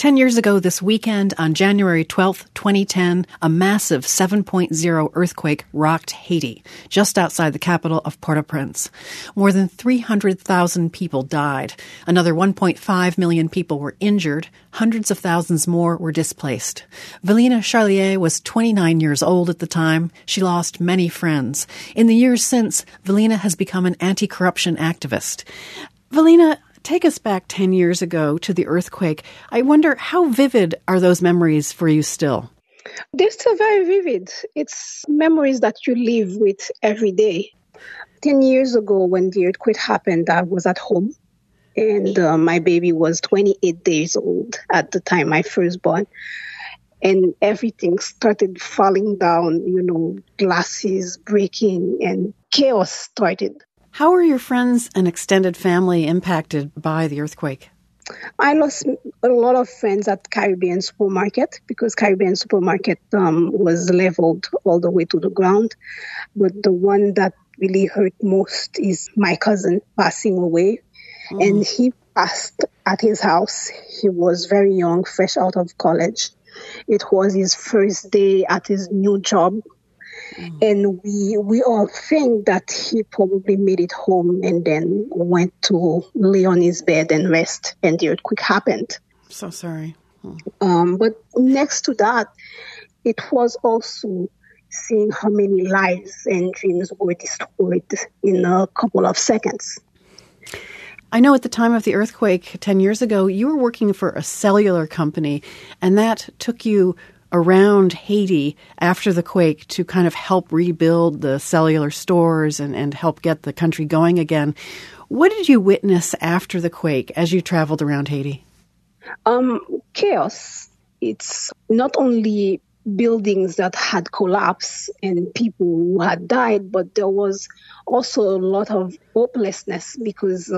10 years ago this weekend, on January 12th, 2010, a massive 7.0 earthquake rocked Haiti, just outside the capital of Port-au-Prince. More than 300,000 people died. Another 1.5 million people were injured. Hundreds of thousands more were displaced. Valina Charlier was 29 years old at the time. She lost many friends. In the years since, Valina has become an anti-corruption activist. Valina, take us back 10 years ago to the earthquake. I wonder, how vivid are those memories for you still? They're still very vivid. It's memories that you live with every day. 10 years ago, when the earthquake happened, I was at home, and my baby was 28 days old at the time, my firstborn. And everything started falling down, glasses breaking, and chaos started. How were your friends and extended family impacted by the earthquake? I lost a lot of friends at Caribbean Supermarket because Caribbean Supermarket was leveled all the way to the ground. But the one that really hurt most is my cousin passing away. And he passed at his house. He was very young, fresh out of college. It was his first day at his new job. And we all think that he probably made it home and then went to lay on his bed and rest, and the earthquake happened. So sorry. But next to that, it was also seeing how many lives and dreams were destroyed in a couple of seconds. I know at the time of the earthquake 10 years ago, you were working for a cellular company, and that took you around Haiti after the quake to kind of help rebuild the cellular stores and help get the country going again. What did you witness after the quake as you traveled around Haiti? Chaos. It's not only buildings that had collapsed and people who had died, but there was also a lot of hopelessness because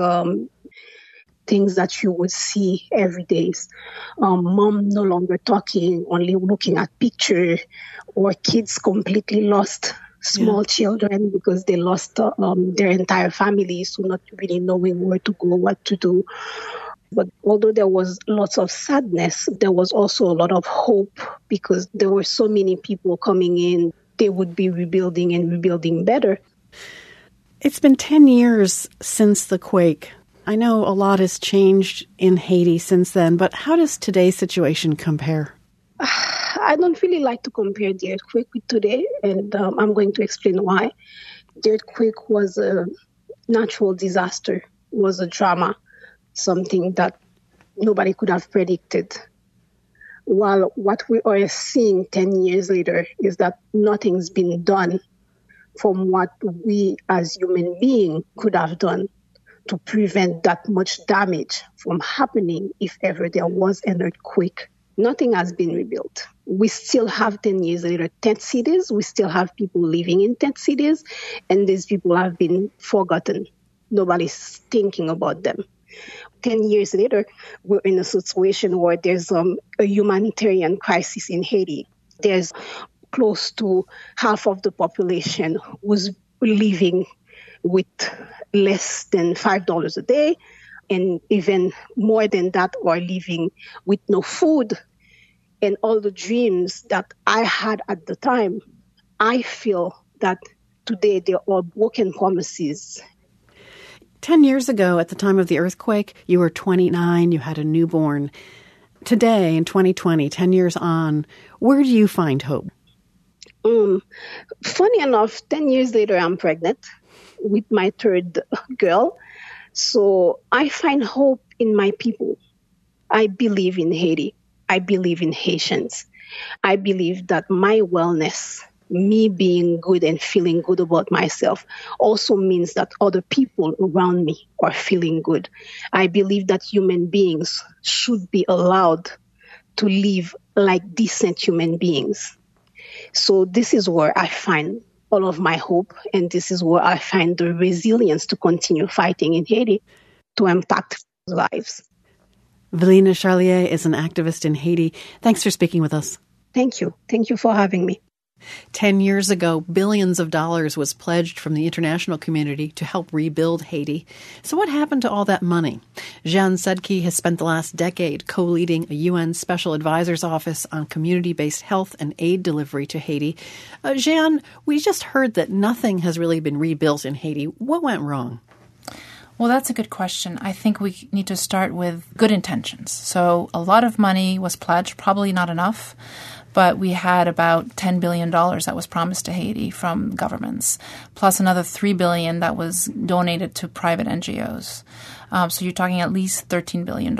things that you would see every day. Mom no longer talking, only looking at picture, or kids completely lost, small children because they lost their entire families, so not really knowing where to go, what to do. But although there was lots of sadness, there was also a lot of hope because there were so many people coming in. They would be rebuilding and rebuilding better. It's been 10 years since the quake. I know a lot has changed in Haiti since then, but how does today's situation compare? I don't really like to compare the earthquake with today, and I'm going to explain why. The earthquake was a natural disaster, was a drama, something that nobody could have predicted. While what we are seeing 10 years later is that nothing's been done from what we as human beings could have done to prevent that much damage from happening if ever there was an earthquake. Nothing has been rebuilt. We still have 10 years later tent cities. We still have people living in tent cities, and these people have been forgotten. Nobody's thinking about them. 10 years later, we're in a situation where there's a humanitarian crisis in Haiti. There's close to half of the population who's living with less than $5 a day, and even more than that are living with no food. And all the dreams that I had at the time, I feel that today they're all broken promises. 10 years ago, at the time of the earthquake, you were 29, you had a newborn. Today, in 2020, 10 years on, where do you find hope? Funny enough, 10 years later, I'm pregnant with my third girl. So I find hope in my people. I believe in Haiti. I believe in Haitians. I believe that my wellness, me being good and feeling good about myself, also means that other people around me are feeling good. I believe that human beings should be allowed to live like decent human beings. So this is where I find all of my hope, and this is where I find the resilience to continue fighting in Haiti to impact lives. Valina Charlier is an activist in Haiti. Thanks for speaking with us. Thank you. Thank you for having me. 10 years ago, billions of dollars was pledged from the international community to help rebuild Haiti. So what happened to all that money? Jeanne Sedky has spent the last decade co-leading a UN Special Advisor's Office on community-based health and aid delivery to Haiti. Jeanne, we just heard that nothing has really been rebuilt in Haiti. What went wrong? Well, that's a good question. I think we need to start with good intentions. So a lot of money was pledged, probably not enough, but we had about $10 billion that was promised to Haiti from governments, plus another $3 billion that was donated to private NGOs. So you're talking at least $13 billion.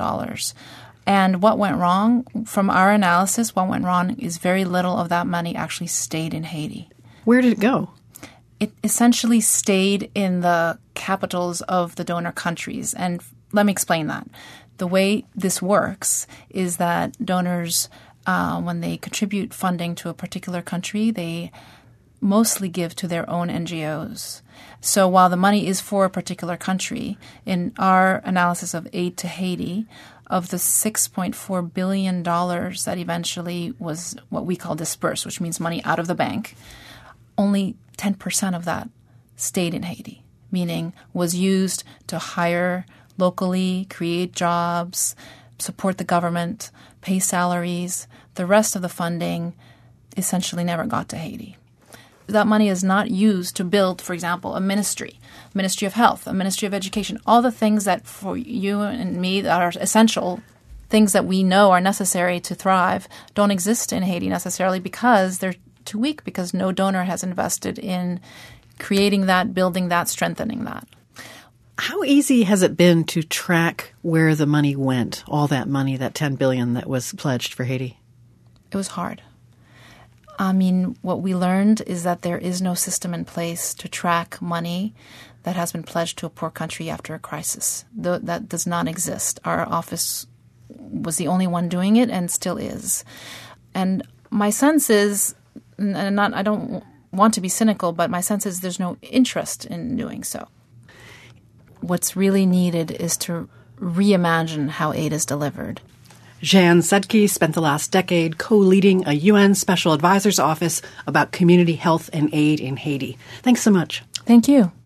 And what went wrong? From our analysis, what went wrong is very little of that money actually stayed in Haiti. Where did it go? It essentially stayed in the capitals of the donor countries. And let me explain that. The way this works is that donors, when they contribute funding to a particular country, they mostly give to their own NGOs. So while the money is for a particular country, in our analysis of aid to Haiti, of the $6.4 billion that eventually was what we call dispersed, which means money out of the bank, only 10% of that stayed in Haiti, meaning was used to hire locally, create jobs, support the government, pay salaries. The rest of the funding essentially never got to Haiti. That money is not used to build, for example, a ministry of health, a ministry of education, all the things that for you and me that are essential, things that we know are necessary to thrive, don't exist in Haiti necessarily because they're too weak, because no donor has invested in creating that, building that, strengthening that. How easy has it been to track where the money went, all that money, that $10 billion that was pledged for Haiti? It was hard. I mean, what we learned is that there is no system in place to track money that has been pledged to a poor country after a crisis. That does not exist. Our office was the only one doing it and still is. And my sense is, and I don't want to be cynical, but my sense is there's no interest in doing so. What's really needed is to reimagine how aid is delivered. Jeanne Sedky spent the last decade co-leading a UN Special Advisor's Office about community health and aid in Haiti. Thanks so much. Thank you.